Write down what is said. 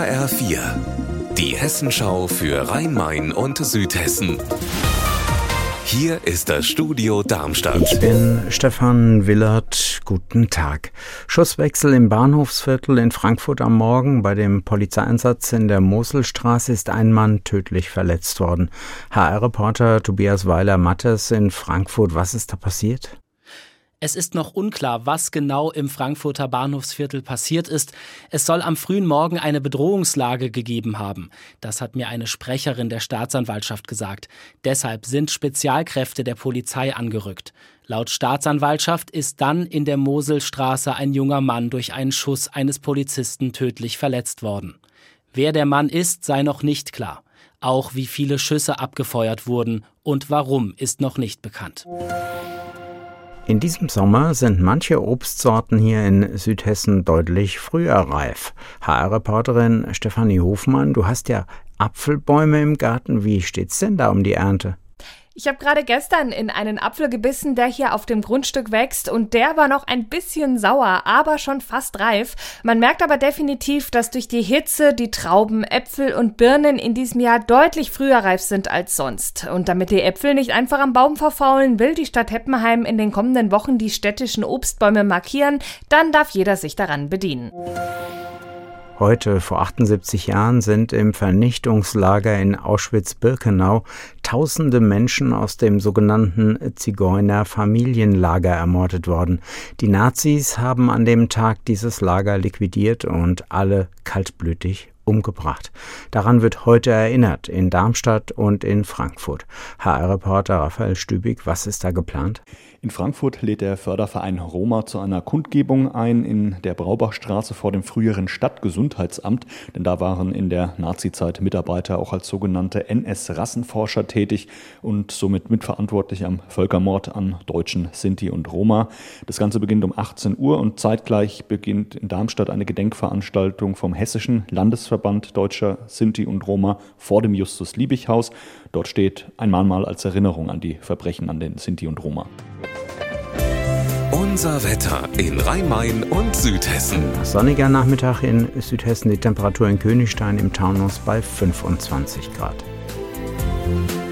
HR4, die Hessenschau für Rhein-Main und Südhessen. Hier ist das Studio Darmstadt. Ich bin Stefan Willert. Guten Tag. Schusswechsel im Bahnhofsviertel in Frankfurt am Morgen. Bei dem Polizeieinsatz in der Moselstraße ist ein Mann tödlich verletzt worden. HR-Reporter Tobias Weiler-Mattes in Frankfurt. Was ist da passiert? Es ist noch unklar, was genau im Frankfurter Bahnhofsviertel passiert ist. Es soll am frühen Morgen eine Bedrohungslage gegeben haben. Das hat mir eine Sprecherin der Staatsanwaltschaft gesagt. Deshalb sind Spezialkräfte der Polizei angerückt. Laut Staatsanwaltschaft ist dann in der Moselstraße ein junger Mann durch einen Schuss eines Polizisten tödlich verletzt worden. Wer der Mann ist, sei noch nicht klar. Auch wie viele Schüsse abgefeuert wurden und warum, ist noch nicht bekannt. In diesem Sommer sind manche Obstsorten hier in Südhessen deutlich früher reif. HR-Reporterin Stefanie Hofmann, du hast ja Apfelbäume im Garten. Wie steht's denn da um die Ernte? Ich habe gerade gestern in einen Apfel gebissen, der hier auf dem Grundstück wächst, und der war noch ein bisschen sauer, aber schon fast reif. Man merkt aber definitiv, dass durch die Hitze die Trauben, Äpfel und Birnen in diesem Jahr deutlich früher reif sind als sonst. Und damit die Äpfel nicht einfach am Baum verfaulen, will die Stadt Heppenheim in den kommenden Wochen die städtischen Obstbäume markieren. Dann darf jeder sich daran bedienen. Heute, vor 78 Jahren, sind im Vernichtungslager in Auschwitz-Birkenau Tausende Menschen aus dem sogenannten Zigeuner-Familienlager ermordet worden. Die Nazis haben an dem Tag dieses Lager liquidiert und alle kaltblütig umgebracht. Daran wird heute erinnert, in Darmstadt und in Frankfurt. HR-Reporter Raphael Stübig, was ist da geplant? In Frankfurt lädt der Förderverein Roma zu einer Kundgebung ein in der Braubachstraße vor dem früheren Stadtgesundheitsamt, denn da waren in der Nazizeit Mitarbeiter auch als sogenannte NS-Rassenforscher tätig und somit mitverantwortlich am Völkermord an Deutschen, Sinti und Roma. Das Ganze beginnt um 18 Uhr und zeitgleich beginnt in Darmstadt eine Gedenkveranstaltung vom Hessischen Landesverband Deutscher Sinti und Roma vor dem Justus-Liebig-Haus. Dort steht ein Mahnmal als Erinnerung an die Verbrechen an den Sinti und Roma. Unser Wetter in Rhein-Main und Südhessen. Sonniger Nachmittag in Südhessen, die Temperatur in Königstein im Taunus bei 25 Grad.